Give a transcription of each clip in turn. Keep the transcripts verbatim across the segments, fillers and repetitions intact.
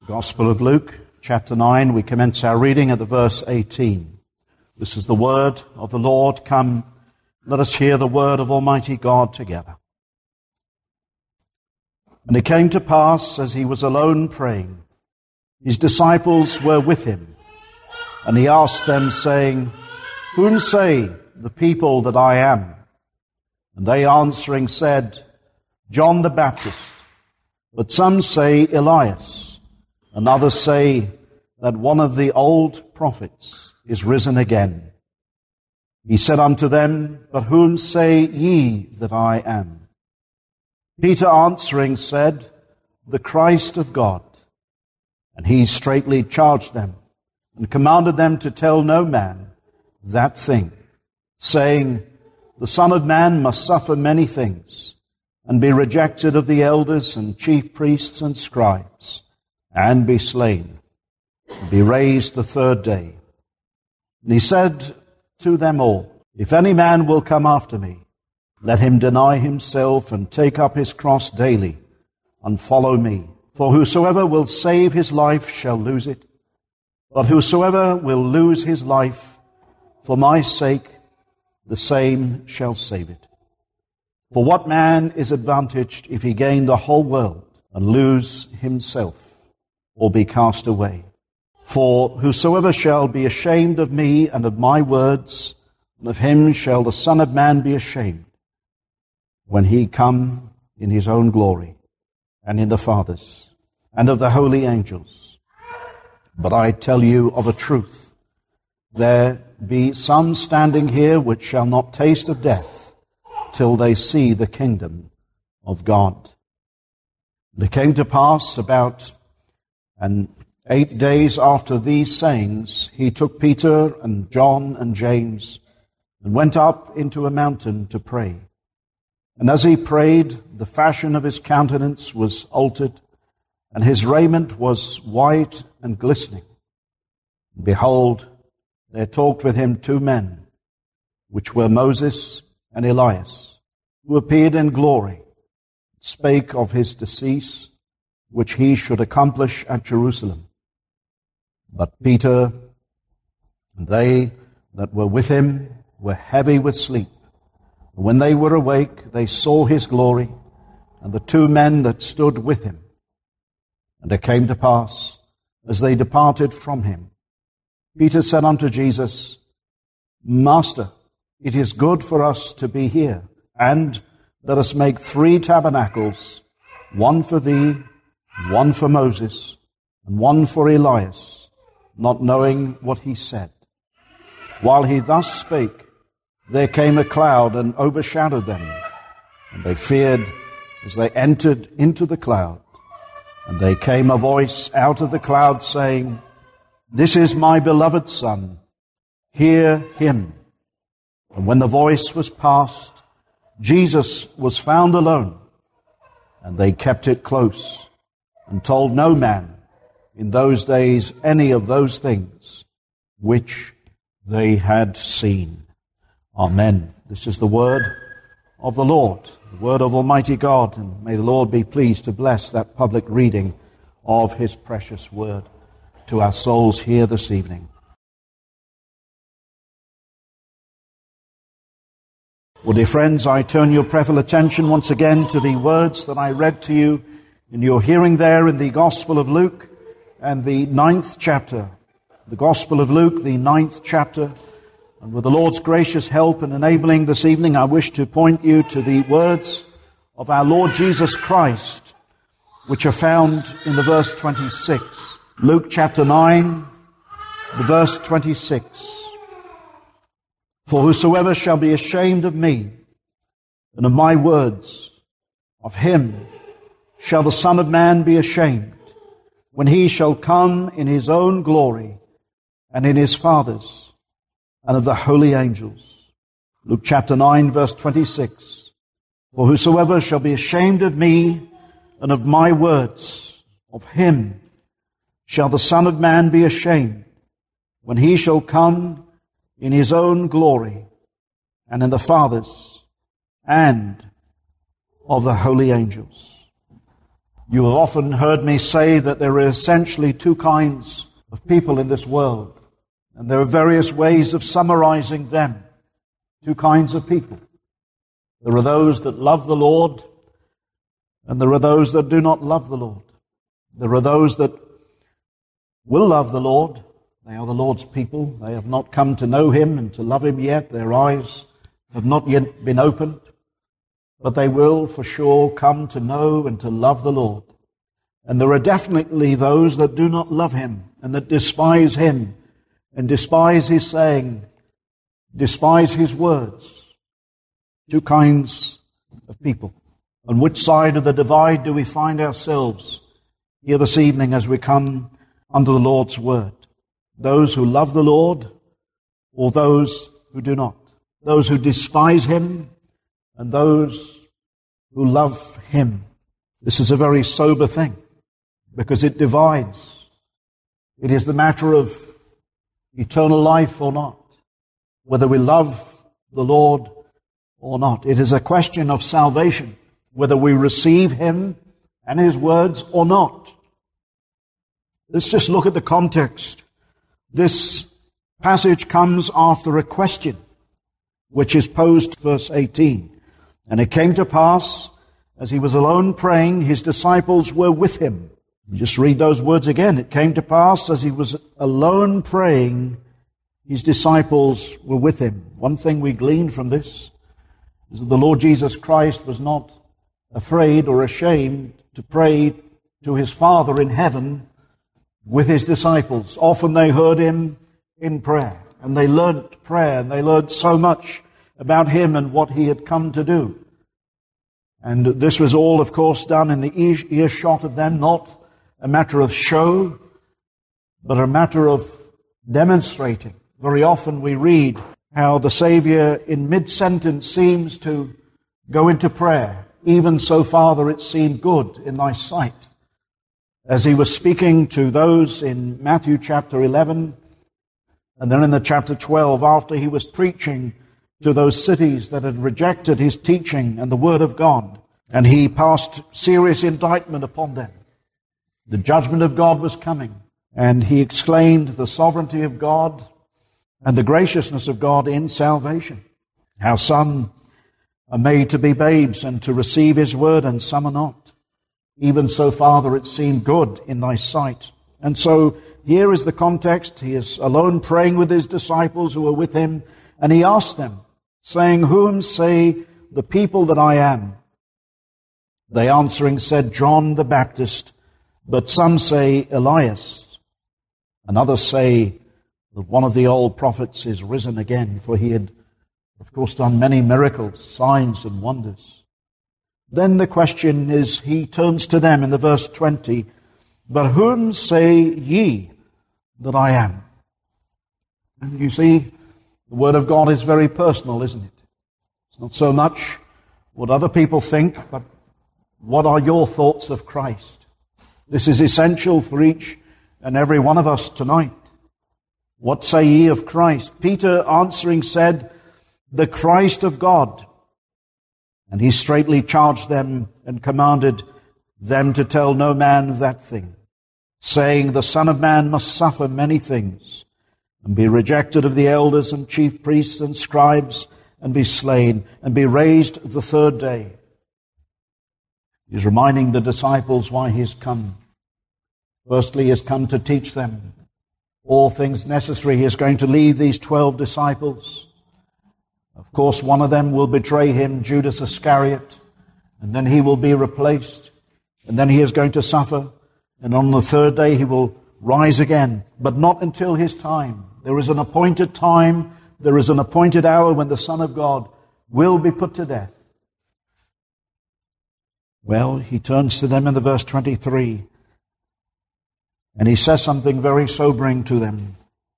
Gospel of Luke, chapter nine, we commence our reading at the verse eighteen. This is the word of the Lord. Come, let us hear the word of Almighty God together. And it came to pass, as he was alone praying, his disciples were with him, and he asked them, saying, Whom say the people that I am? And they answering said, John the Baptist, but some say Elias, and others say that one of the old prophets is risen again. He said unto them, But whom say ye that I am? Peter answering said, The Christ of God. And he straitly charged them, and commanded them to tell no man that thing, saying, The Son of Man must suffer many things, and be rejected of the elders and chief priests and scribes, and be slain, and be raised the third day. And he said to them all, If any man will come after me, let him deny himself and take up his cross daily, and follow me. For whosoever will save his life shall lose it, but whosoever will lose his life for my sake, the same shall save it. For what man is advantaged if he gain the whole world and lose himself, or be cast away? For whosoever shall be ashamed of me and of my words, and of him shall the Son of Man be ashamed, when he come in his own glory, and in the Father's, and of the holy angels. But I tell you of a truth, there be some standing here which shall not taste of death, till they see the kingdom of God. And it came to pass about and eight days after these sayings, he took Peter and John and James, and went up into a mountain to pray. And as he prayed, the fashion of his countenance was altered, and his raiment was white and glistening. And behold, there talked with him two men, which were Moses and Elias, who appeared in glory, spake of his decease, which he should accomplish at Jerusalem. But Peter and they that were with him were heavy with sleep. And when they were awake, they saw his glory, and the two men that stood with him. And it came to pass, as they departed from him, Peter said unto Jesus, Master, it is good for us to be here, and let us make three tabernacles, one for thee, one for Moses, and one for Elias, not knowing what he said. While he thus spake, there came a cloud and overshadowed them, and they feared as they entered into the cloud. And there came a voice out of the cloud saying, This is my beloved Son, hear him. And when the voice was past, Jesus was found alone, and they kept it close, and told no man in those days any of those things which they had seen. Amen. This is the word of the Lord, the word of Almighty God, and may the Lord be pleased to bless that public reading of his precious word to our souls here this evening. Well, dear friends, I turn your prayerful attention once again to the words that I read to you in your hearing there in the Gospel of Luke and the ninth chapter. The Gospel of Luke, the ninth chapter. And with the Lord's gracious help and enabling this evening, I wish to point you to the words of our Lord Jesus Christ, which are found in the verse twenty-six. Luke chapter nine, the verse twenty-six. For whosoever shall be ashamed of me and of my words, of him shall the Son of Man be ashamed, when he shall come in his own glory and in his Father's and of the holy angels. Luke chapter nine, verse twenty-six. For whosoever shall be ashamed of me and of my words, of him shall the Son of Man be ashamed, when he shall come in his own glory and in the Father's and of the holy angels. You have often heard me say that there are essentially two kinds of people in this world, and there are various ways of summarizing them. Two kinds of people. There are those that love the Lord, and there are those that do not love the Lord. There are those that will love the Lord. They are the Lord's people. They have not come to know Him and to love Him yet. Their eyes have not yet been opened. But they will for sure come to know and to love the Lord. And there are definitely those that do not love Him and that despise Him and despise His saying, despise His words. Two kinds of people. On which side of the divide do we find ourselves here this evening as we come under the Lord's word? Those who love the Lord or those who do not? Those who despise Him and those who love Him. This is a very sober thing because it divides. It is the matter of eternal life or not, whether we love the Lord or not. It is a question of salvation, whether we receive Him and His words or not. Let's just look at the context. This passage comes after a question which is posed, verse eighteen. And it came to pass, as He was alone praying, His disciples were with Him. Just read those words again. It came to pass, as He was alone praying, His disciples were with Him. One thing we glean from this is that the Lord Jesus Christ was not afraid or ashamed to pray to His Father in heaven with His disciples. Often they heard Him in prayer, and they learnt prayer, and they learnt so much about Him and what He had come to do. And this was all, of course, done in the earshot of them, not a matter of show, but a matter of demonstrating. Very often we read how the Savior in mid-sentence seems to go into prayer. Even so, Father, it seemed good in Thy sight. As He was speaking to those in Matthew chapter eleven, and then in the chapter twelve, after He was preaching to those cities that had rejected His teaching and the Word of God, and He passed serious indictment upon them. The judgment of God was coming, and He exclaimed the sovereignty of God and the graciousness of God in salvation. How some are made to be babes and to receive His word, and some are not. Even so, Father, it seemed good in Thy sight. And so here is the context. He is alone praying with His disciples who are with Him, and He asked them, saying, Whom say the people that I am? They answering said, John the Baptist, but some say Elias, and others say that one of the old prophets is risen again, for he had, of course, done many miracles, signs and wonders. Then the question is, He turns to them in the verse twenty, But whom say ye that I am? And you see, the Word of God is very personal, isn't it? It's not so much what other people think, but what are your thoughts of Christ? This is essential for each and every one of us tonight. What say ye of Christ? Peter answering said, The Christ of God. And he straitly charged them and commanded them to tell no man of that thing, saying, The Son of Man must suffer many things, and be rejected of the elders and chief priests and scribes, and be slain, and be raised the third day. He's reminding the disciples why He's come. Firstly, He has come to teach them all things necessary. He is going to leave these twelve disciples. Of course, one of them will betray Him, Judas Iscariot, and then he will be replaced, and then He is going to suffer, and on the third day He will rise again, but not until His time. There is an appointed time, there is an appointed hour when the Son of God will be put to death. Well, He turns to them in the verse twenty-three, and He says something very sobering to them.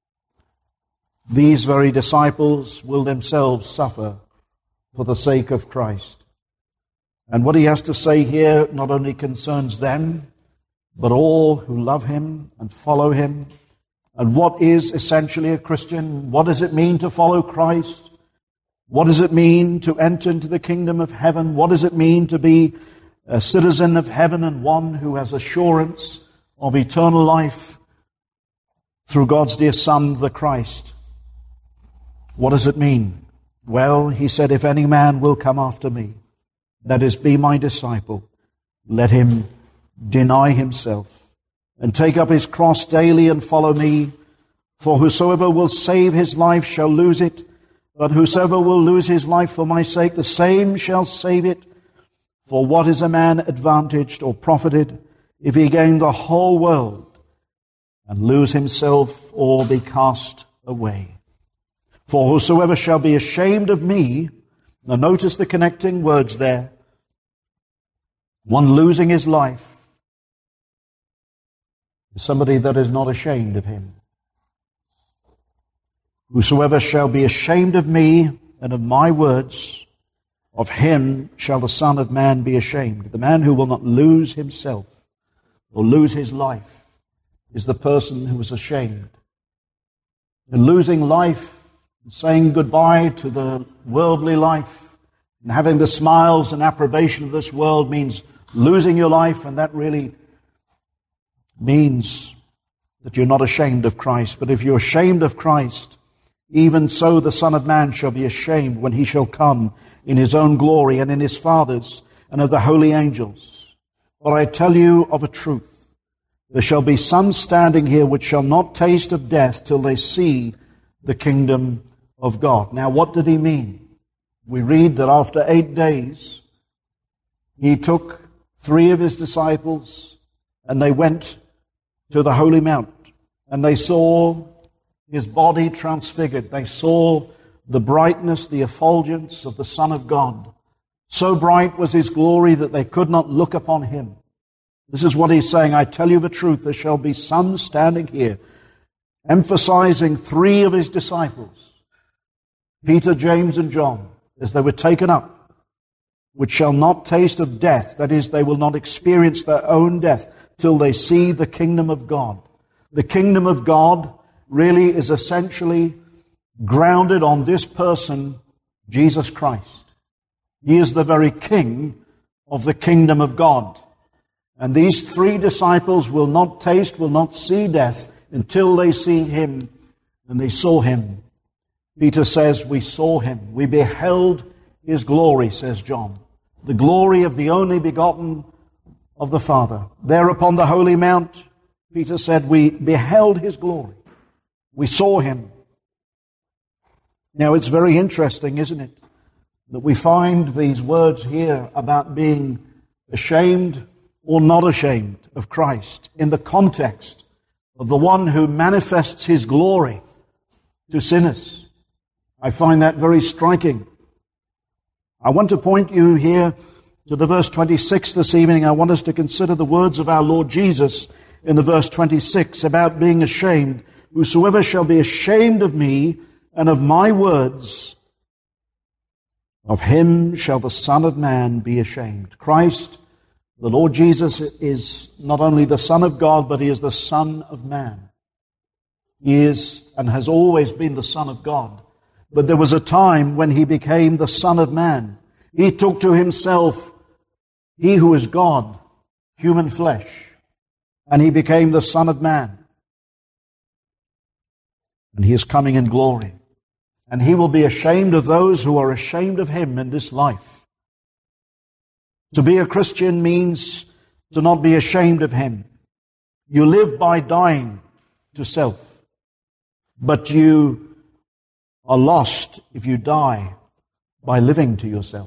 These very disciples will themselves suffer for the sake of Christ. And what He has to say here not only concerns them, but all who love Him and follow Him. And what is essentially a Christian? What does it mean to follow Christ? What does it mean to enter into the kingdom of heaven? What does it mean to be a citizen of heaven and one who has assurance of eternal life through God's dear Son, the Christ. What does it mean? Well, he said, if any man will come after me, that is, be my disciple, let him deny himself and take up his cross daily and follow me. For whosoever will save his life shall lose it, but whosoever will lose his life for my sake, the same shall save it. For what is a man advantaged or profited if he gain the whole world and lose himself or be cast away? For whosoever shall be ashamed of me, now notice the connecting words there, one losing his life is somebody that is not ashamed of him. Whosoever shall be ashamed of me and of my words, of him shall the Son of Man be ashamed. The man who will not lose himself or lose his life is the person who is ashamed. And losing life, and saying goodbye to the worldly life, and having the smiles and approbation of this world means losing your life, and that really means that you're not ashamed of Christ. But if you're ashamed of Christ, even so the Son of Man shall be ashamed when he shall come in his own glory and in his Father's and of the holy angels. But I tell you of a truth, there shall be some standing here which shall not taste of death till they see the kingdom of God. Now, what did he mean? We read that after eight days, he took three of his disciples and they went to the Holy Mount and they saw his body transfigured. They saw the brightness, the effulgence of the Son of God. So bright was his glory that they could not look upon him. This is what he's saying. I tell you the truth, there shall be some standing here, emphasizing three of his disciples, Peter, James, and John, as they were taken up, which shall not taste of death. That is, they will not experience their own death till they see the kingdom of God. The kingdom of God really is essentially grounded on this person, Jesus Christ. He is the very King of the kingdom of God. And these three disciples will not taste, will not see death until they see him, and they saw him. Peter says, we saw him. We beheld his glory, says John. The glory of the only begotten of the Father. There upon the holy mount, Peter said, we beheld his glory. We saw him. Now, it's very interesting, isn't it, that we find these words here about being ashamed or not ashamed of Christ in the context of the one who manifests his glory to sinners. I find that very striking. I want to point you here to the verse twenty-six this evening. I want us to consider the words of our Lord Jesus in the verse twenty-six about being ashamed. Whosoever shall be ashamed of me and of my words, of him shall the Son of Man be ashamed. Christ, the Lord Jesus, is not only the Son of God, but he is the Son of Man. He is and has always been the Son of God. But there was a time when he became the Son of Man. He took to himself, he who is God, human flesh, and he became the Son of Man. And he is coming in glory. And he will be ashamed of those who are ashamed of him in this life. To be a Christian means to not be ashamed of him. You live by dying to self, but you are lost if you die by living to yourself.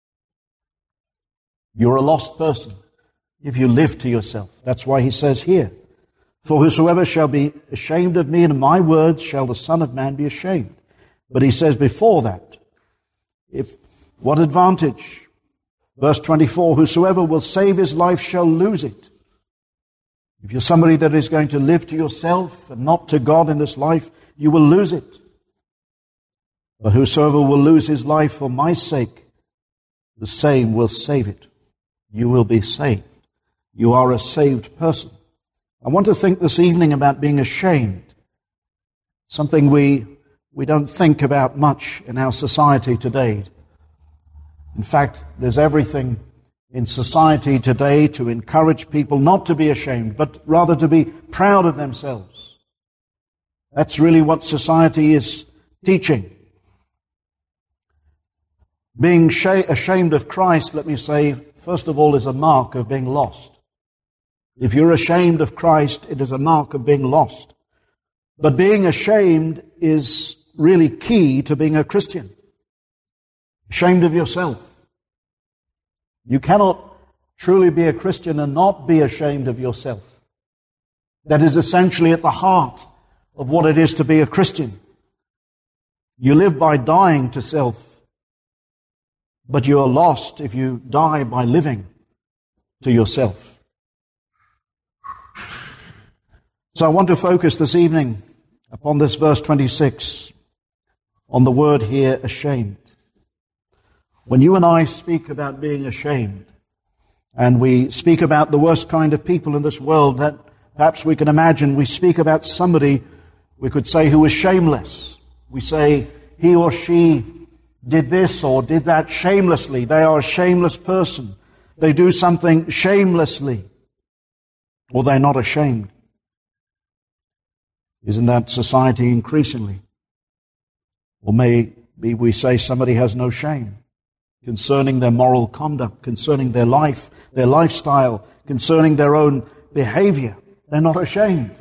You're a lost person if you live to yourself. That's why he says here, for whosoever shall be ashamed of me and of my words shall the Son of Man be ashamed. But he says before that, if what advantage? Verse twenty-four, whosoever will save his life shall lose it. If you're somebody that is going to live to yourself and not to God in this life, you will lose it. But whosoever will lose his life for my sake, the same will save it. You will be saved. You are a saved person. I want to think this evening about being ashamed. Something we we don't think about much in our society today. In fact, there's everything in society today to encourage people not to be ashamed, but rather to be proud of themselves. That's really what society is teaching. Being ashamed of Christ, let me say, first of all, is a mark of being lost. If you're ashamed of Christ, it is a mark of being lost. But being ashamed is really key to being a Christian. Ashamed of yourself. You cannot truly be a Christian and not be ashamed of yourself. That is essentially at the heart of what it is to be a Christian. You live by dying to self, but you are lost if you die by living to yourself. So I want to focus this evening upon this verse twenty-six, on the word here, ashamed. When you and I speak about being ashamed, and we speak about the worst kind of people in this world that perhaps we can imagine, we speak about somebody, we could say, who is shameless. We say he or she did this or did that shamelessly. They are a shameless person. They do something shamelessly. Or they're not ashamed. Isn't that society increasingly? Or maybe we say somebody has no shame concerning their moral conduct, concerning their life, their lifestyle, concerning their own behavior. They're not ashamed.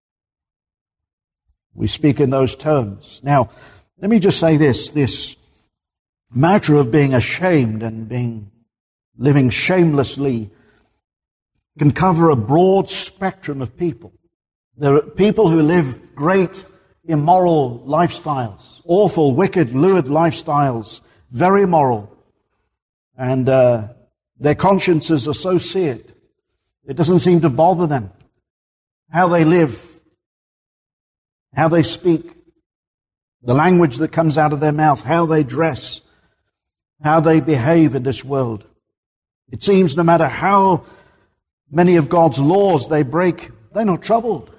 We speak in those terms. Now, let me just say this, this matter of being ashamed and being living shamelessly can cover a broad spectrum of people. There are people who live great immoral lifestyles, awful, wicked, lewd lifestyles, very moral. And uh, their consciences are so seared, it doesn't seem to bother them how they live, how they speak, the language that comes out of their mouth, how they dress, how they behave in this world. It seems no matter how many of God's laws they break, they're not troubled.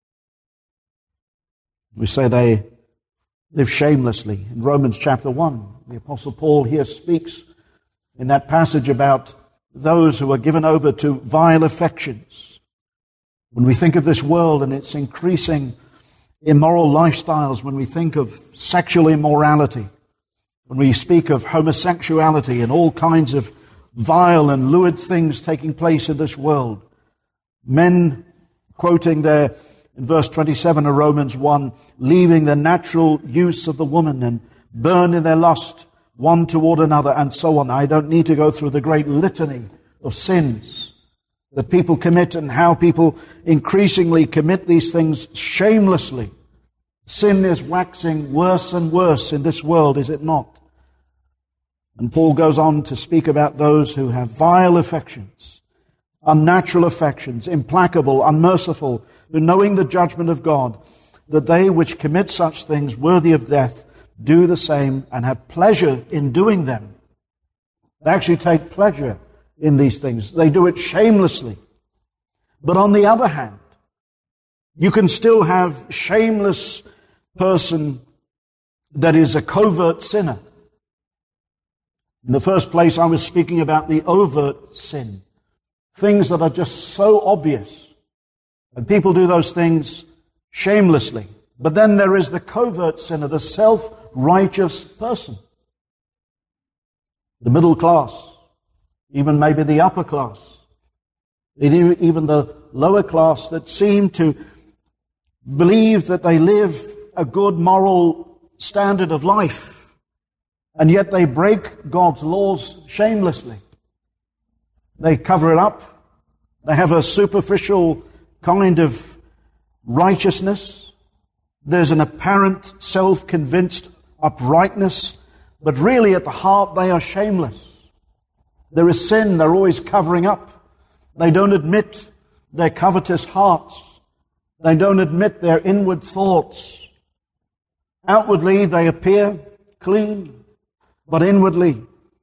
We say they live shamelessly. In Romans chapter one, the Apostle Paul here speaks in that passage about those who are given over to vile affections. When we think of this world and its increasing immoral lifestyles, when we think of sexual immorality, when we speak of homosexuality and all kinds of vile and lewd things taking place in this world, men, quoting there in verse twenty-seven of Romans one, leaving the natural use of the woman and burn in their lust one toward another, and so on. I don't need to go through the great litany of sins that people commit and how people increasingly commit these things shamelessly. Sin is waxing worse and worse in this world, is it not? And Paul goes on to speak about those who have vile affections, unnatural affections, implacable, unmerciful, who knowing the judgment of God, that they which commit such things worthy of death do the same and have pleasure in doing them. They actually take pleasure in these things. They do it shamelessly. But on the other hand, you can still have shameless person that is a covert sinner. In the first place, I was speaking about the overt sin. Things that are just so obvious. And people do those things shamelessly. But then there is the covert sinner, the self-righteous person. The middle class, even maybe the upper class, even the lower class that seem to believe that they live a good moral standard of life, and yet they break God's laws shamelessly. They cover it up. They have a superficial kind of righteousness. There's an apparent self-convinced uprightness, but really at the heart they are shameless. There is sin they're always covering up. They don't admit their covetous hearts. They don't admit their inward thoughts. Outwardly they appear clean, but inwardly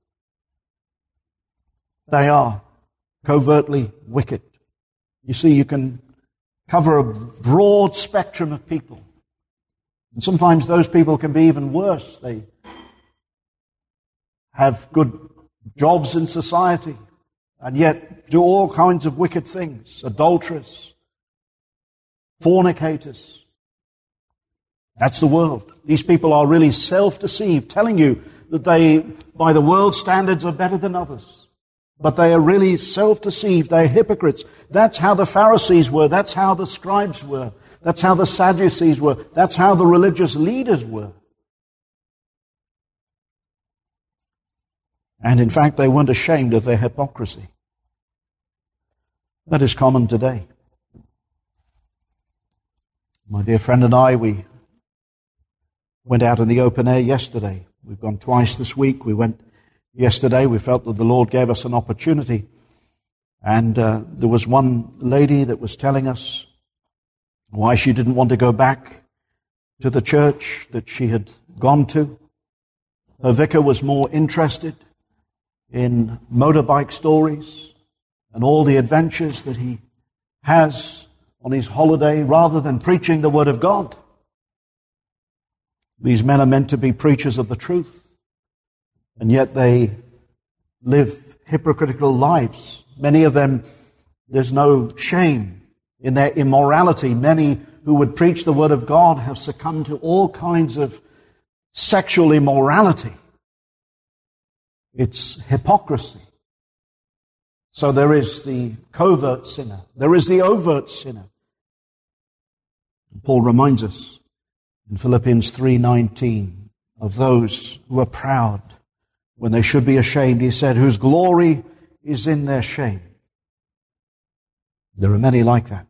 they are covertly wicked. You see, you can cover a broad spectrum of people. And sometimes those people can be even worse. They have good jobs in society. and yet do all kinds of wicked things, adulterers, fornicators. That's the world. These people are really self-deceived, telling you that they, by the world's standards, are better than others. But they are really self-deceived. They're hypocrites. That's how the Pharisees were. That's how the scribes were. That's how the Sadducees were. That's how the religious leaders were. And in fact, they weren't ashamed of their hypocrisy. That is common today. My dear friend and I, we went out in the open air yesterday. We've gone twice this week. We went yesterday. We felt that the Lord gave us an opportunity. And uh, there was one lady that was telling us why she didn't want to go back to the church that she had gone to. Her vicar was more interested in motorbike stories and all the adventures that he has on his holiday rather than preaching the Word of God. These men are meant to be preachers of the truth, and yet they live hypocritical lives. Many of them, there's no shame in their immorality. Many who would preach the Word of God have succumbed to all kinds of sexual immorality. It's hypocrisy. So there is the covert sinner. There is the overt sinner. And Paul reminds us in Philippians three nineteen of those who are proud when they should be ashamed. He said, whose glory is in their shame. There are many like that.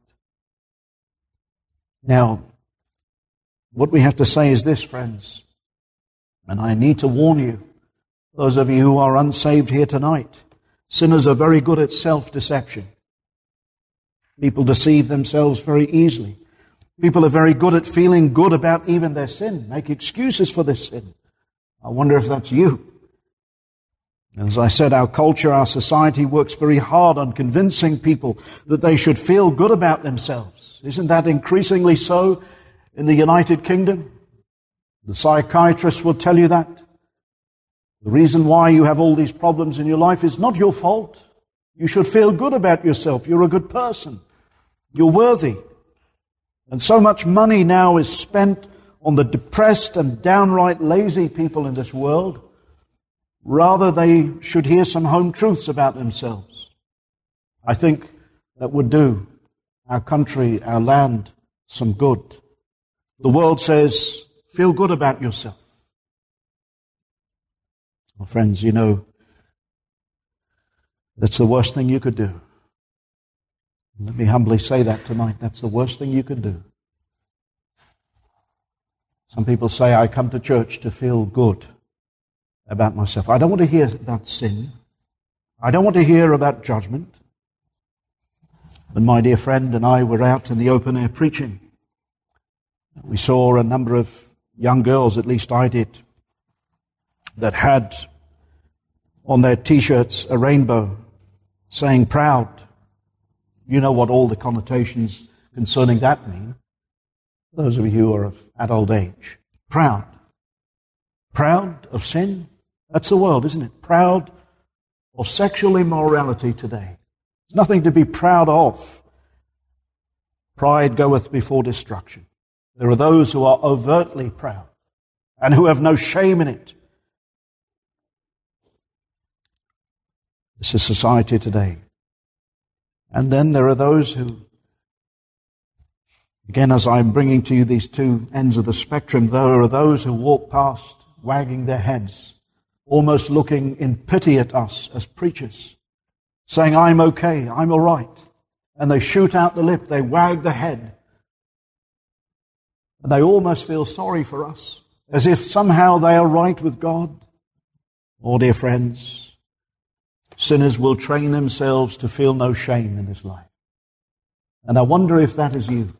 Now, what we have to say is this, friends, and I need to warn you, those of you who are unsaved here tonight, sinners are very good at self-deception. People deceive themselves very easily. People are very good at feeling good about even their sin, make excuses for their sin. I wonder if that's you. As I said, our culture, our society works very hard on convincing people that they should feel good about themselves. Isn't that increasingly so in the United Kingdom? The psychiatrists will tell you that. The reason why you have all these problems in your life is not your fault. You should feel good about yourself. You're a good person. You're worthy. And so much money now is spent on the depressed and downright lazy people in this world. Rather, they should hear some home truths about themselves. I think that would do our country, our land, some good. The world says, feel good about yourself. Well, friends, you know, that's the worst thing you could do. Let me humbly say that tonight. That's the worst thing you could do. Some people say, I come to church to feel good about myself. I don't want to hear about sin. I don't want to hear about judgment. When my dear friend and I were out in the open air preaching, we saw a number of young girls, at least I did, that had on their t-shirts a rainbow saying proud. You know what all the connotations concerning that mean. Those of you who are of adult age. Proud. Proud of sin? That's the world, isn't it? Proud of sexual immorality today. There's nothing to be proud of. Pride goeth before destruction. There are those who are overtly proud and who have no shame in it. This is society today. And then there are those who, again, as I'm bringing to you these two ends of the spectrum, there are those who walk past wagging their heads, almost looking in pity at us as preachers, saying, I'm okay, I'm all right. And they shoot out the lip, they wag the head. And they almost feel sorry for us, as if somehow they are right with God. Oh, dear friends, sinners will train themselves to feel no shame in this life. And I wonder if that is you.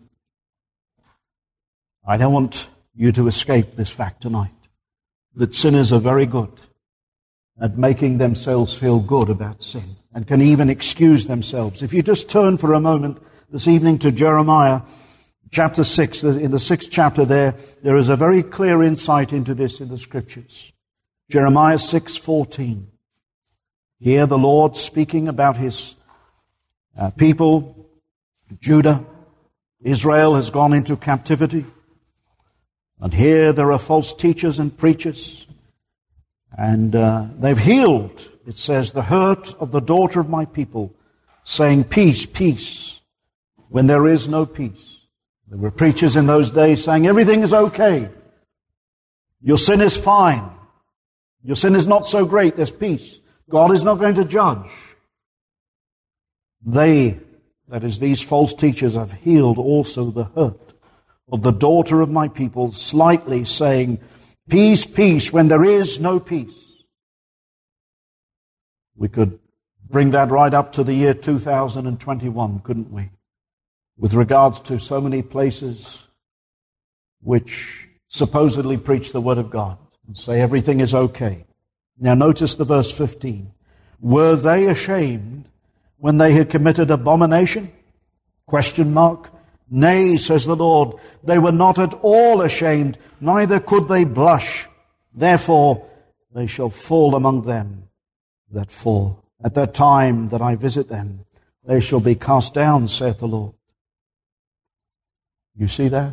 I don't want you to escape this fact tonight, that sinners are very good at making themselves feel good about sin and can even excuse themselves. If you just turn for a moment this evening to Jeremiah chapter six, in the sixth chapter there, there is a very clear insight into this in the Scriptures. Jeremiah six fourteen. Here the Lord speaking about his uh, people, Judah. Israel has gone into captivity. And here there are false teachers and preachers. And uh, they've healed, it says, the hurt of the daughter of my people, saying, peace, peace, when there is no peace. There were preachers in those days saying, everything is okay. Your sin is fine. Your sin is not so great. There's peace. God is not going to judge. They, that is, these false teachers, have healed also the hurt of the daughter of my people, slightly saying, peace, peace, when there is no peace. We could bring that right up to the year two thousand twenty-one, couldn't we? With regards to so many places which supposedly preach the Word of God and say everything is okay. Now notice the verse fifteen. Were they ashamed when they had committed abomination? Question mark. Nay, says the Lord, they were not at all ashamed, neither could they blush. Therefore they shall fall among them that fall. At that time that I visit them, they shall be cast down, saith the Lord. You see that?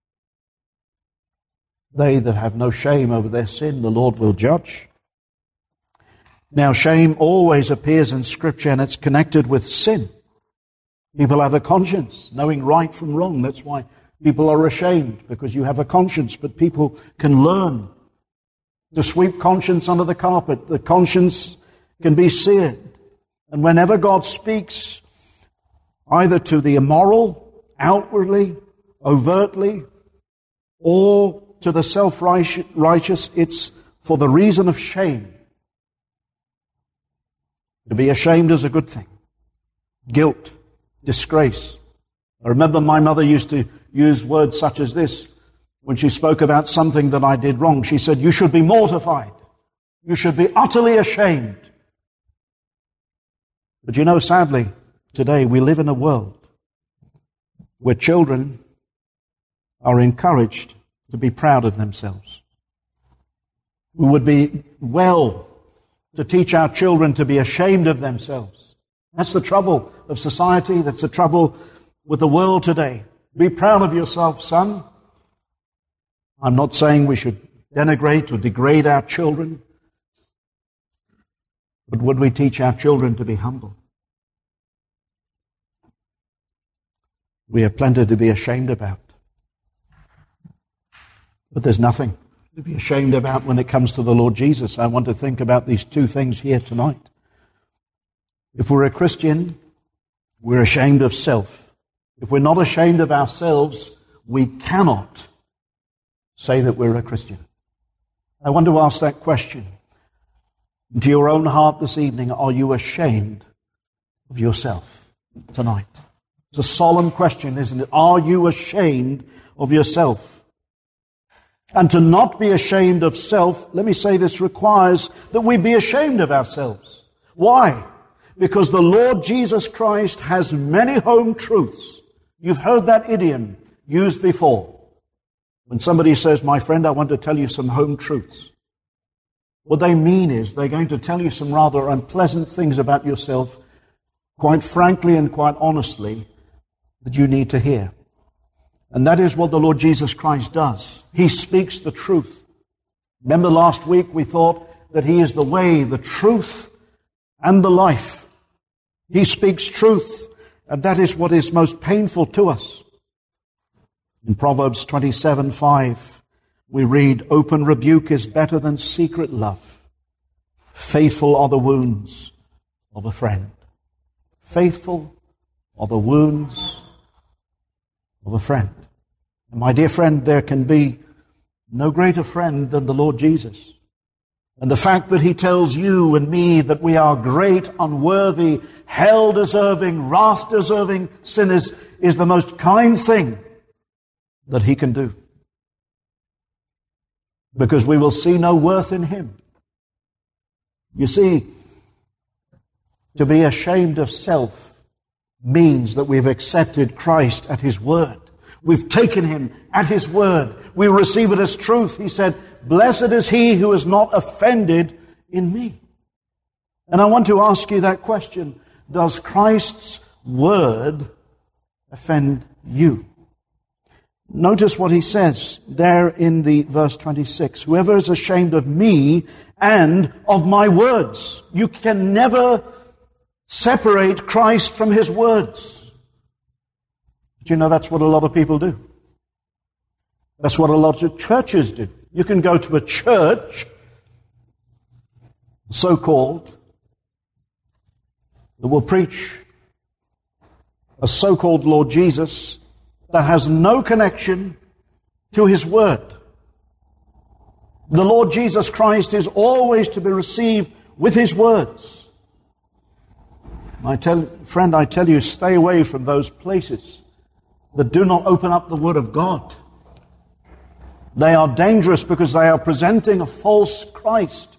They that have no shame over their sin, the Lord will judge. Now, shame always appears in Scripture, and it's connected with sin. People have a conscience, knowing right from wrong. That's why people are ashamed, because you have a conscience. But people can learn to sweep conscience under the carpet. The conscience can be seared. And whenever God speaks, either to the immoral, outwardly, overtly, or to the self-righteous, it's for the reason of shame. To be ashamed is a good thing. Guilt, disgrace. I remember my mother used to use words such as this when she spoke about something that I did wrong. She said, you should be mortified. You should be utterly ashamed. But you know, sadly, today we live in a world where children are encouraged to be proud of themselves. We would be well to teach our children to be ashamed of themselves. That's the trouble of society. That's the trouble with the world today. Be proud of yourself, son. I'm not saying we should denigrate or degrade our children, but would we teach our children to be humble? We have plenty to be ashamed about. But there's nothing to be ashamed about when it comes to the Lord Jesus. I want to think about these two things here tonight. If we're a Christian, we're ashamed of self. If we're not ashamed of ourselves, we cannot say that we're a Christian. I want to ask that question into your own heart this evening. Are you ashamed of yourself tonight? It's a solemn question, isn't it? Are you ashamed of yourself? And to not be ashamed of self, let me say this, requires that we be ashamed of ourselves. Why? Because the Lord Jesus Christ has many home truths. You've heard that idiom used before. When somebody says, my friend, I want to tell you some home truths. What they mean is they're going to tell you some rather unpleasant things about yourself, quite frankly and quite honestly, that you need to hear. And that is what the Lord Jesus Christ does. He speaks the truth. Remember last week we thought that He is the way, the truth, and the life. He speaks truth, and that is what is most painful to us. In Proverbs twenty-seven five, we read, open rebuke is better than secret love. Faithful are the wounds of a friend. Faithful are the wounds of a friend. And my dear friend, there can be no greater friend than the Lord Jesus. And the fact that He tells you and me that we are great, unworthy, hell-deserving, wrath-deserving sinners is the most kind thing that He can do. Because we will see no worth in Him. You see, to be ashamed of self means that we've accepted Christ at His word. We've taken Him at His word. We receive it as truth. He said, blessed is he who is not offended in me. And I want to ask you that question. Does Christ's word offend you? Notice what he says there in the verse twenty-six. Whoever is ashamed of me and of my words. You can never separate Christ from his words. But you know that's what a lot of people do. That's what a lot of churches do. You can go to a church, so-called, that will preach a so-called Lord Jesus that has no connection to his word. The Lord Jesus Christ is always to be received with his words. I tell, friend, I tell you, stay away from those places that do not open up the word of God. They are dangerous because they are presenting a false Christ.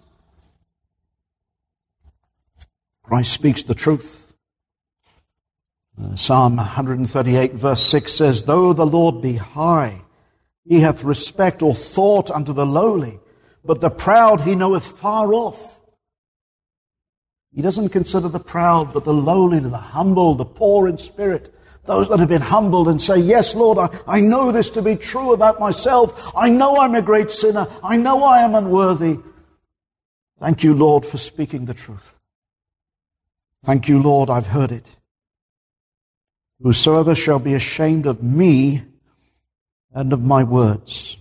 Christ speaks the truth. Uh, Psalm one thirty-eight verse six says, though the Lord be high, he hath respect or thought unto the lowly, but the proud he knoweth far off. He doesn't consider the proud, but the lowly, the humble, the poor in spirit, those that have been humbled and say, yes, Lord, I, I know this to be true about myself. I know I'm a great sinner. I know I am unworthy. Thank you, Lord, for speaking the truth. Thank you, Lord, I've heard it. Whosoever shall be ashamed of me and of my words.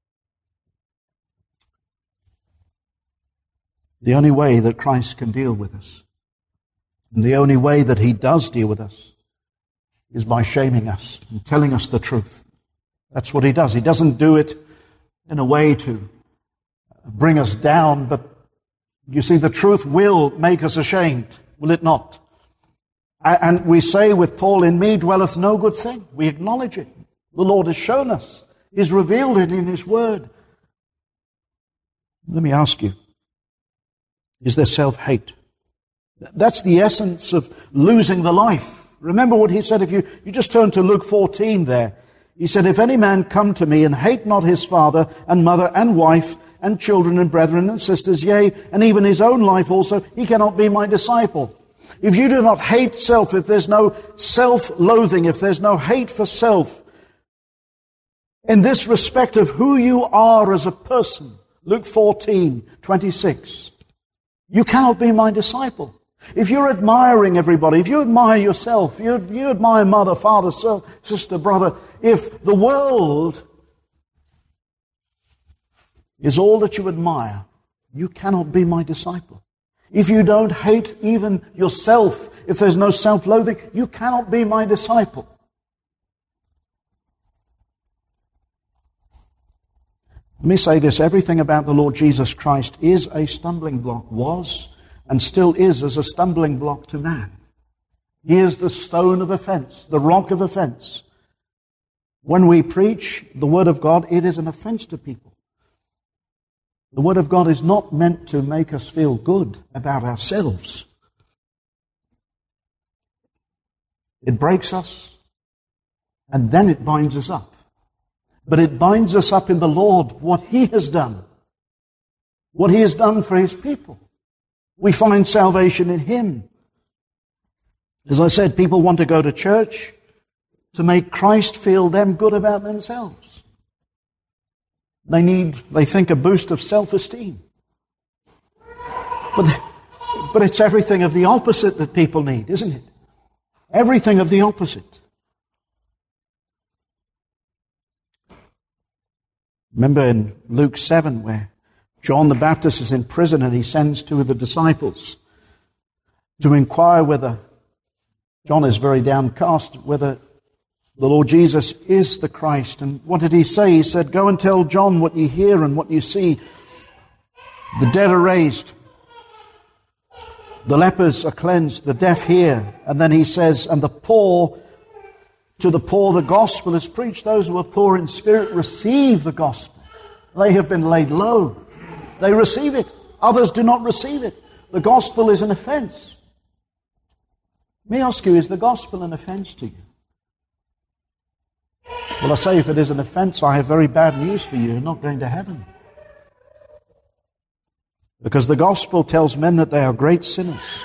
The only way that Christ can deal with us, and the only way that he does deal with us, is by shaming us and telling us the truth. That's what he does. He doesn't do it in a way to bring us down, but you see, the truth will make us ashamed, will it not? And we say with Paul, in me dwelleth no good thing. We acknowledge it. The Lord has shown us. He's revealed it in his word. Let me ask you, is there self-hate? That's the essence of losing the life. Remember what he said, if you, you just turn to Luke fourteen there. He said, if any man come to me and hate not his father and mother and wife and children and brethren and sisters, yea, and even his own life also, he cannot be my disciple. If you do not hate self, if there's no self-loathing, if there's no hate for self, in this respect of who you are as a person, Luke fourteen twenty-six, you cannot be my disciple. If you're admiring everybody, if you admire yourself, you, you admire mother, father, sister, brother, if the world is all that you admire, you cannot be my disciple. If you don't hate even yourself, if there's no self-loathing, you cannot be my disciple. Let me say this, everything about the Lord Jesus Christ is a stumbling block, was and still is as a stumbling block to man. He is the stone of offense, the rock of offense. When we preach the Word of God, it is an offense to people. The Word of God is not meant to make us feel good about ourselves. It breaks us, and then it binds us up. But it binds us up in the Lord, what He has done, what He has done for His people. We find salvation in Him. As I said, people want to go to church to make Christ feel them good about themselves. They need, they think, a boost of self-esteem. But, but it's everything of the opposite that people need, isn't it? Everything of the opposite. Remember in Luke seven where John the Baptist is in prison and he sends two of the disciples to inquire whether, John is very downcast, whether the Lord Jesus is the Christ. And what did he say? He said, go and tell John what you hear and what you see. The dead are raised. The lepers are cleansed. The deaf hear. And then he says, and the poor, to the poor the gospel is preached. Those who are poor in spirit receive the gospel. They have been laid low. They receive it. Others do not receive it. The gospel is an offense. May I ask you, is the gospel an offense to you? Well, I say if it is an offense, I have very bad news for you. You're not going to heaven. Because the gospel tells men that they are great sinners.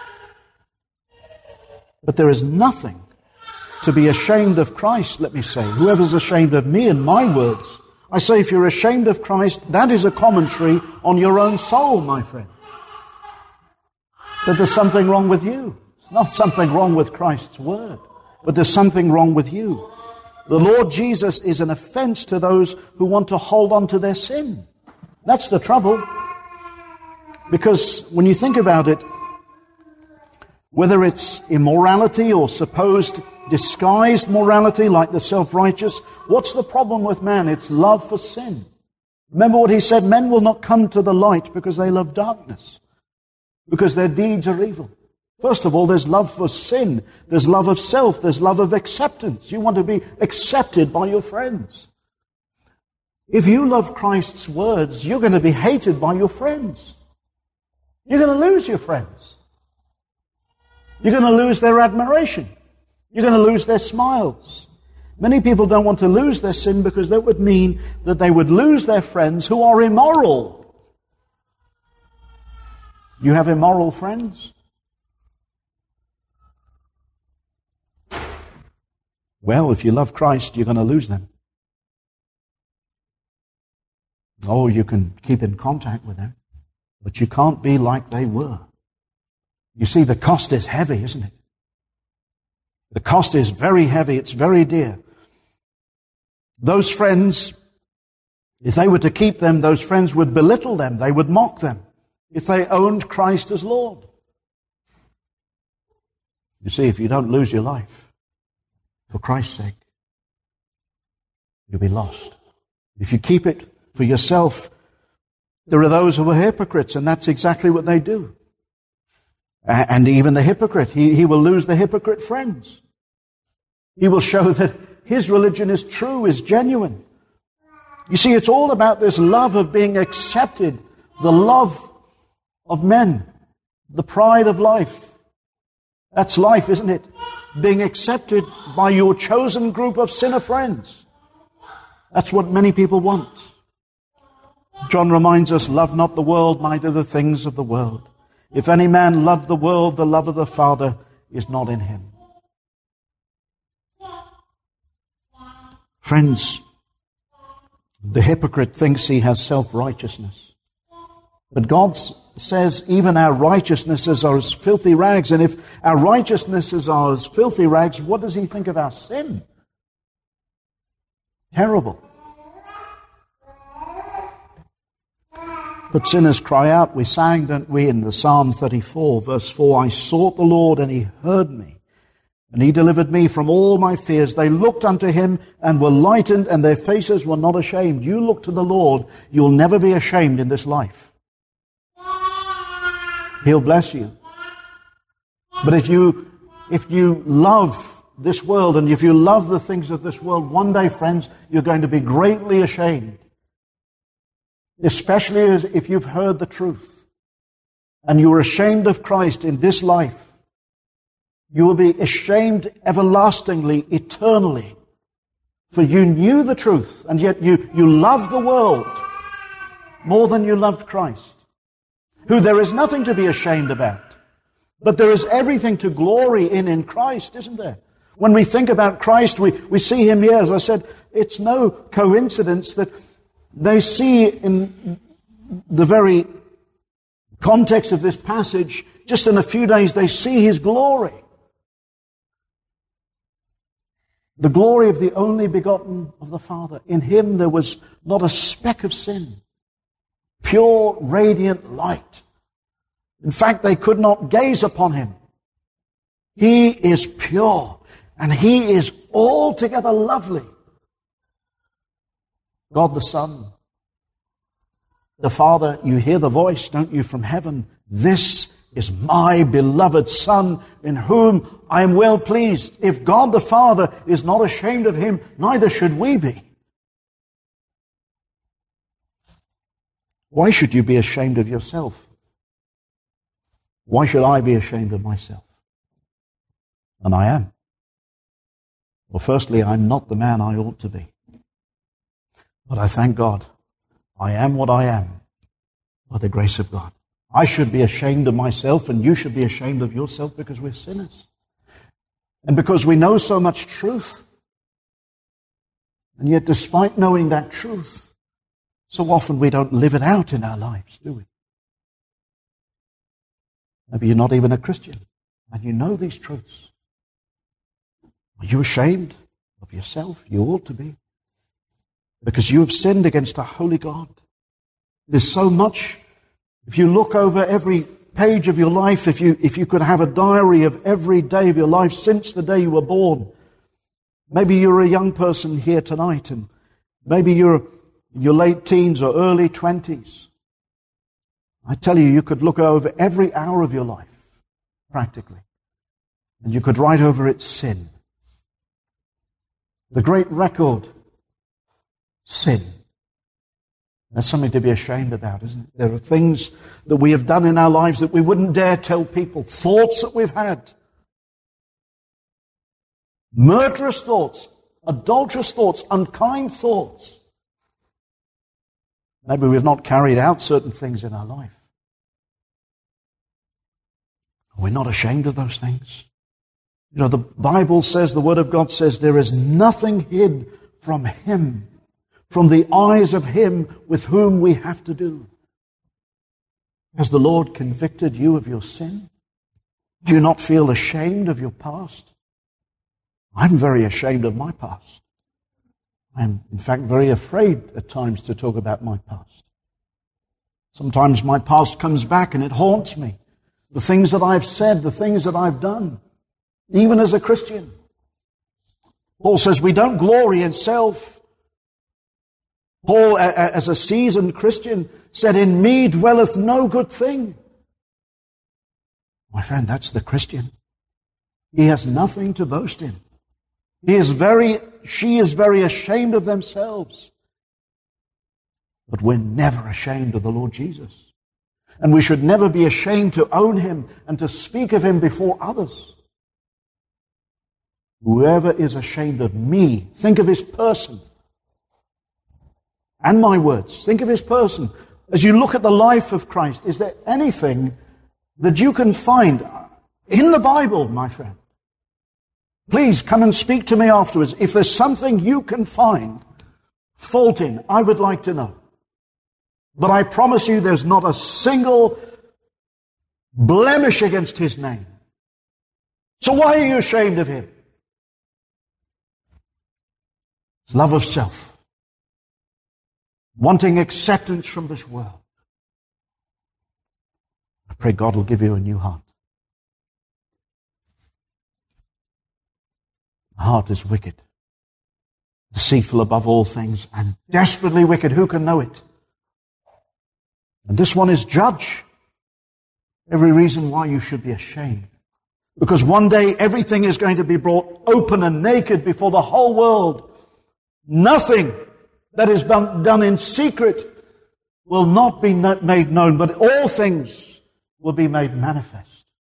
But there is nothing to be ashamed of Christ, let me say. Whoever's ashamed of me and my words, I say if you're ashamed of Christ, that is a commentary on your own soul, my friend. That there's something wrong with you. It's not something wrong with Christ's word, but there's something wrong with you. The Lord Jesus is an offense to those who want to hold on to their sin. That's the trouble. Because when you think about it, whether it's immorality or supposed disguised morality like the self-righteous, what's the problem with man? It's love for sin. Remember what he said, men will not come to the light because they love darkness, because their deeds are evil. First of all, there's love for sin, there's love of self, there's love of acceptance. You want to be accepted by your friends. If you love Christ's words, you're going to be hated by your friends. You're going to lose your friends. You're going to lose their admiration. You're going to lose their smiles. Many people don't want to lose their sin because that would mean that they would lose their friends who are immoral. You have immoral friends? Well, if you love Christ, you're going to lose them. Oh, you can keep in contact with them, but you can't be like they were. You see, the cost is heavy, isn't it? The cost is very heavy. It's very dear. Those friends, if they were to keep them, those friends would belittle them. They would mock them if they owned Christ as Lord. You see, if you don't lose your life for Christ's sake, you'll be lost. If you keep it for yourself, there are those who are hypocrites, and that's exactly what they do. And even the hypocrite, he, he will lose the hypocrite friends. He will show that his religion is true, is genuine. You see, it's all about this love of being accepted, the love of men, the pride of life. That's life, isn't it? Being accepted by your chosen group of sinner friends. That's what many people want. John reminds us, love not the world, neither the things of the world. If any man love the world, the love of the Father is not in him. Friends, the hypocrite thinks he has self-righteousness. But God says even our righteousnesses are as filthy rags. And if our righteousnesses are as filthy rags, what does he think of our sin? Terrible. But sinners cry out. We sang, don't we, in the Psalm thirty-four, verse four, I sought the Lord and he heard me, and he delivered me from all my fears. They looked unto him and were lightened, and their faces were not ashamed. You look to the Lord, you'll never be ashamed in this life. He'll bless you. But if you, if you love this world, and if you love the things of this world, one day, friends, you're going to be greatly ashamed. Especially as if you've heard the truth and you're ashamed of Christ in this life, you will be ashamed everlastingly, eternally. For you knew the truth, and yet you, you loved the world more than you loved Christ, who there is nothing to be ashamed about. But there is everything to glory in in Christ, isn't there? When we think about Christ, we, we see him here. As I said, it's no coincidence that they see in the very context of this passage, just in a few days, they see his glory. The glory of the only begotten of the Father. In him there was not a speck of sin. Pure, radiant light. In fact, they could not gaze upon him. He is pure, and he is altogether lovely. God the Son, the Father, you hear the voice, don't you, from heaven? This is my beloved Son, in whom I am well pleased. If God the Father is not ashamed of him, neither should we be. Why should you be ashamed of yourself? Why should I be ashamed of myself? And I am. Well, firstly, I'm not the man I ought to be. But I thank God, I am what I am by the grace of God. I should be ashamed of myself, and you should be ashamed of yourself, because we're sinners. And because we know so much truth. And yet, despite knowing that truth, so often we don't live it out in our lives, do we? Maybe you're not even a Christian, and you know these truths. Are you ashamed of yourself? You ought to be. Because you have sinned against a holy God. There's so much. If you look over every page of your life, if you, if you could have a diary of every day of your life since the day you were born, maybe you're a young person here tonight, and maybe you're in your late teens or early twenties. I tell you, you could look over every hour of your life, practically, and you could write over it sin. The great record, sin. That's something to be ashamed about, isn't it? There are things that we have done in our lives that we wouldn't dare tell people. Thoughts that we've had. Murderous thoughts, adulterous thoughts, unkind thoughts. Maybe we've not carried out certain things in our life. We're not ashamed of those things. You know, the Bible says, the Word of God says, there is nothing hid from Him, from the eyes of Him with whom we have to do. Has the Lord convicted you of your sin? Do you not feel ashamed of your past? I'm very ashamed of my past. I'm, in fact, very afraid at times to talk about my past. Sometimes my past comes back and it haunts me. The things that I've said, the things that I've done, even as a Christian. Paul says we don't glory in self. Paul, as a seasoned Christian, said, in me dwelleth no good thing. My friend, that's the Christian. He has nothing to boast in. He is very, she is very ashamed of themselves. But we're never ashamed of the Lord Jesus. And we should never be ashamed to own Him and to speak of Him before others. Whoever is ashamed of me, think of his person. And my words, think of his person. As you look at the life of Christ, is there anything that you can find in the Bible, my friend? Please come and speak to me afterwards. If there's something you can find fault in, I would like to know. But I promise you there's not a single blemish against His name. So why are you ashamed of Him? It's love of self. Wanting acceptance from this world. I pray God will give you a new heart. The heart is wicked, deceitful above all things, and desperately wicked. Who can know it? And this one is judge. Every reason why you should be ashamed. Because one day everything is going to be brought open and naked before the whole world. Nothing that is done in secret will not be made known, but all things will be made manifest.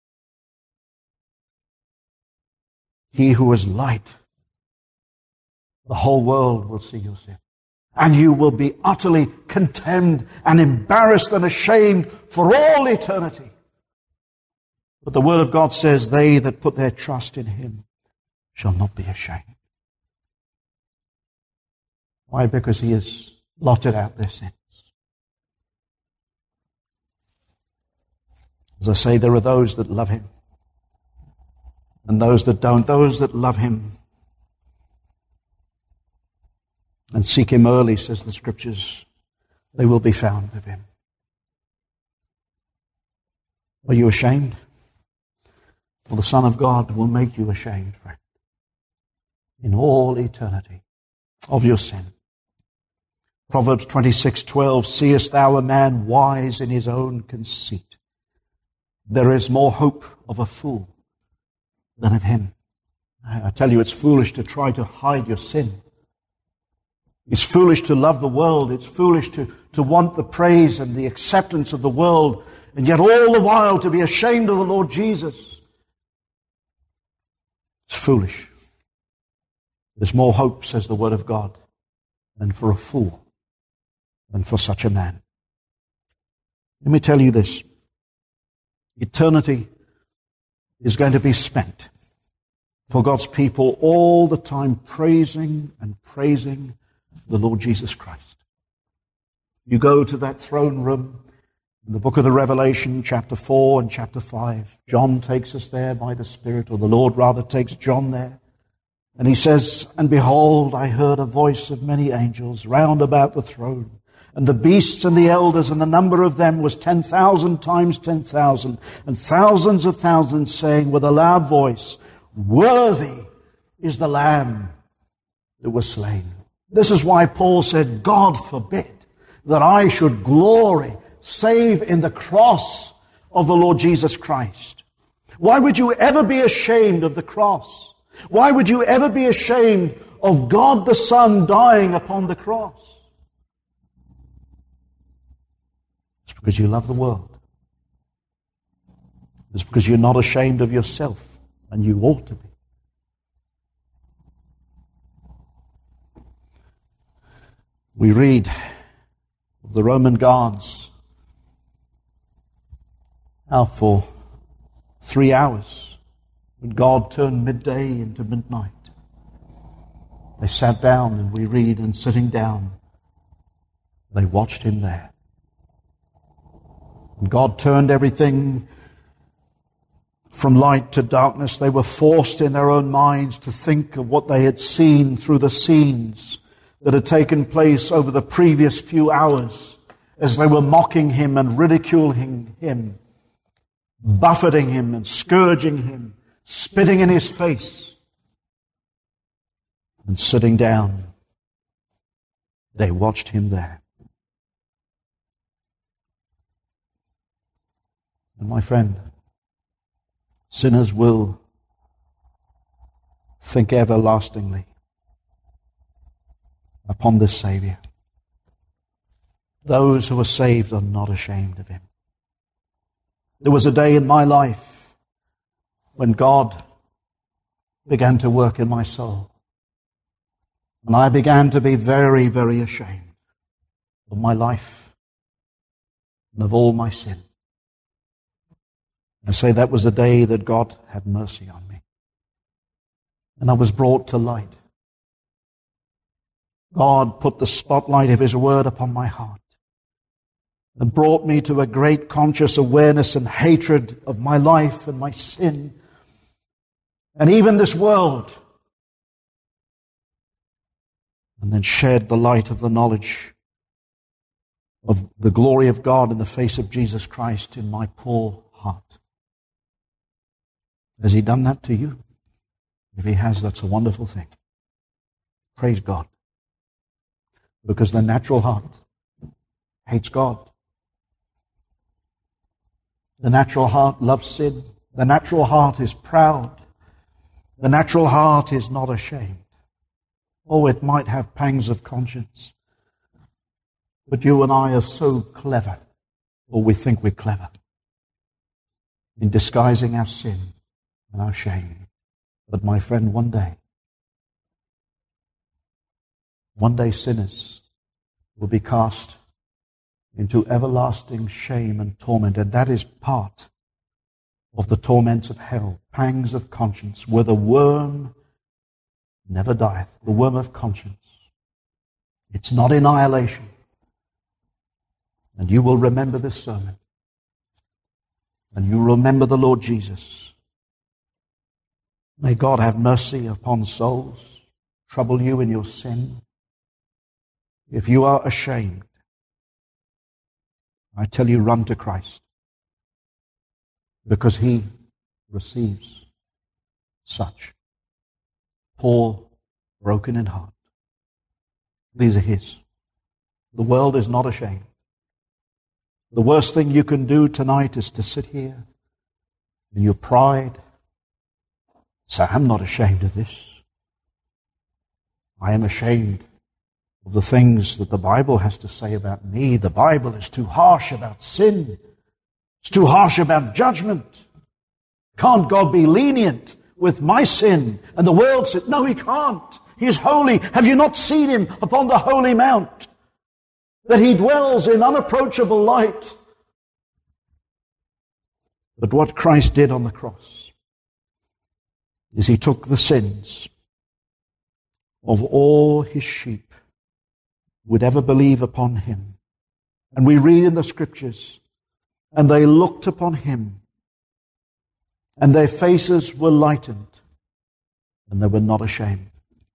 He who is light, the whole world will see your sin. And you will be utterly contemned and embarrassed and ashamed for all eternity. But the Word of God says, they that put their trust in Him shall not be ashamed. Why? Because He has blotted out their sins. As I say, there are those that love Him and those that don't. Those that love Him and seek Him early, says the Scriptures, they will be found of Him. Are you ashamed? Well, the Son of God will make you ashamed, friend, in all eternity of your sin. Proverbs twenty-six twelve, seest thou a man wise in his own conceit? There is more hope of a fool than of him. I tell you, it's foolish to try to hide your sin. It's foolish to love the world. It's foolish to, to want the praise and the acceptance of the world, and yet all the while to be ashamed of the Lord Jesus. It's foolish. There's more hope, says the Word of God, than for a fool, than for such a man. Let me tell you this. Eternity is going to be spent for God's people all the time praising and praising the Lord Jesus Christ. You go to that throne room in the book of the Revelation, chapter four and chapter five. John takes us there by the Spirit, or the Lord rather takes John there. And he says, "And behold, I heard a voice of many angels round about the throne. And the beasts and the elders, and the number of them was ten thousand times ten thousand, and thousands of thousands, saying with a loud voice, Worthy is the Lamb that was slain." This is why Paul said, "God forbid that I should glory save in the cross of the Lord Jesus Christ." Why would you ever be ashamed of the cross? Why would you ever be ashamed of God the Son dying upon the cross? It's because you love the world. It's because you're not ashamed of yourself, and you ought to be. We read of the Roman guards how for three hours, when God turned midday into midnight, they sat down, and we read, and sitting down, they watched him there. And God turned everything from light to darkness. They were forced in their own minds to think of what they had seen through the scenes that had taken place over the previous few hours as they were mocking him and ridiculing him, buffeting him and scourging him, spitting in his face. And sitting down, they watched him there. And my friend, sinners will think everlastingly upon this Savior. Those who are saved are not ashamed of him. There was a day in my life when God began to work in my soul. And I began to be very, very ashamed of my life and of all my sin. I say that was the day that God had mercy on me. And I was brought to light. God put the spotlight of his word upon my heart and brought me to a great conscious awareness and hatred of my life and my sin and even this world. And then shed the light of the knowledge of the glory of God in the face of Jesus Christ in my poor heart. Has he done that to you? If he has, that's a wonderful thing. Praise God. Because the natural heart hates God. The natural heart loves sin. The natural heart is proud. The natural heart is not ashamed. Oh, it might have pangs of conscience. But you and I are so clever, or we think we're clever, in disguising our sin and our shame. But my friend, one day, one day sinners will be cast into everlasting shame and torment, and that is part of the torments of hell, pangs of conscience, where the worm never dieth, the worm of conscience. It's not annihilation. And you will remember this sermon, and you remember the Lord Jesus. May God have mercy upon souls, trouble you in your sin. If you are ashamed, I tell you, run to Christ, because he receives such. Poor, broken in heart. These are his. The world is not ashamed. The worst thing you can do tonight is to sit here in your pride, say, I'm not ashamed of this. I am ashamed of the things that the Bible has to say about me. The Bible is too harsh about sin. It's too harsh about judgment. Can't God be lenient with my sin? And the world said, no, he can't. He is holy. Have you not seen him upon the holy mount? That he dwells in unapproachable light. But what Christ did on the cross is he took the sins of all his sheep who would ever believe upon him. And we read in the scriptures, and they looked upon him, and their faces were lightened, and they were not ashamed.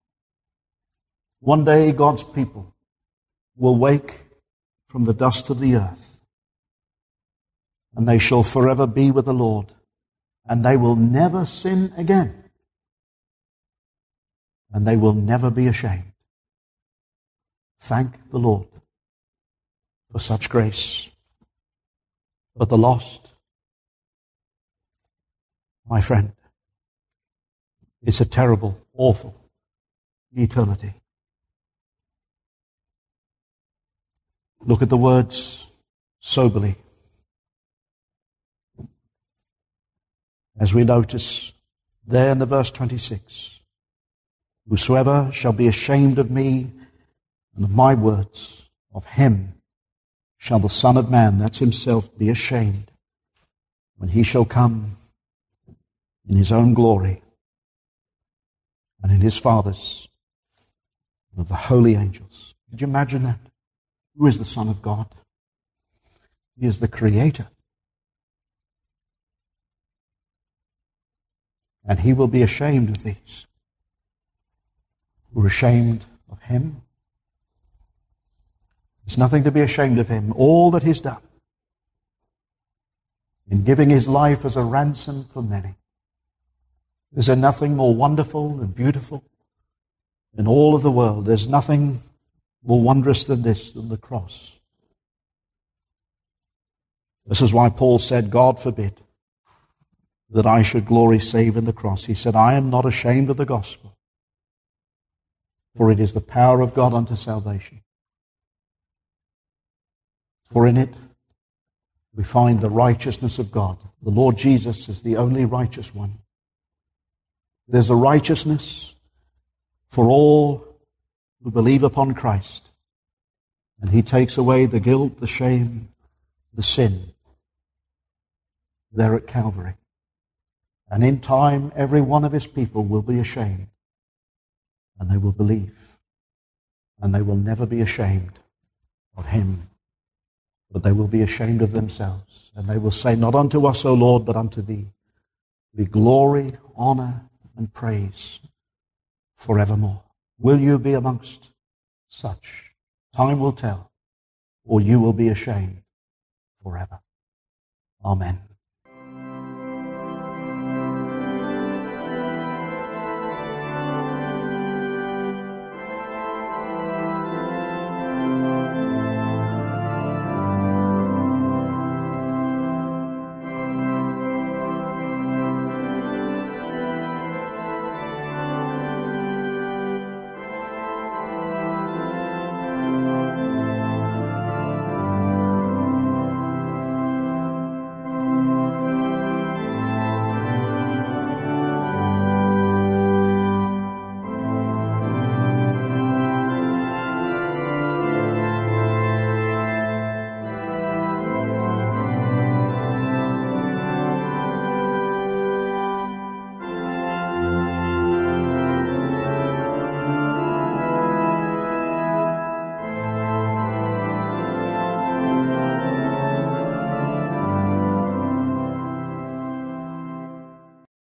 One day God's people will wake from the dust of the earth, and they shall forever be with the Lord, and they will never sin again, and they will never be ashamed. Thank the Lord for such grace. But the lost, my friend, it's a terrible, awful eternity. Look at the words soberly as we notice there in the verse twenty-six. Whosoever shall be ashamed of me and of my words, of him shall the Son of Man, that's himself, be ashamed when he shall come in his own glory and in his Father's and of the holy angels. Could you imagine that? Who is the Son of God? He is the Creator. And he will be ashamed of these who are ashamed of him. There's nothing to be ashamed of him. All that he's done in giving his life as a ransom for many. Is there nothing more wonderful and beautiful in all of the world? There's nothing more wondrous than this, than the cross. This is why Paul said, God forbid that I should glory save in the cross. He said, I am not ashamed of the gospel, for it is the power of God unto salvation. For in it we find the righteousness of God. The Lord Jesus is the only righteous one. There's a righteousness for all who believe upon Christ. And he takes away the guilt, the shame, the sin there at Calvary. And in time, every one of his people will be ashamed. And they will believe. And they will never be ashamed of him. But they will be ashamed of themselves. And they will say, not unto us, O Lord, but unto thee be glory, honor, and praise forevermore. Will you be amongst such? Time will tell, or you will be ashamed forever. Amen.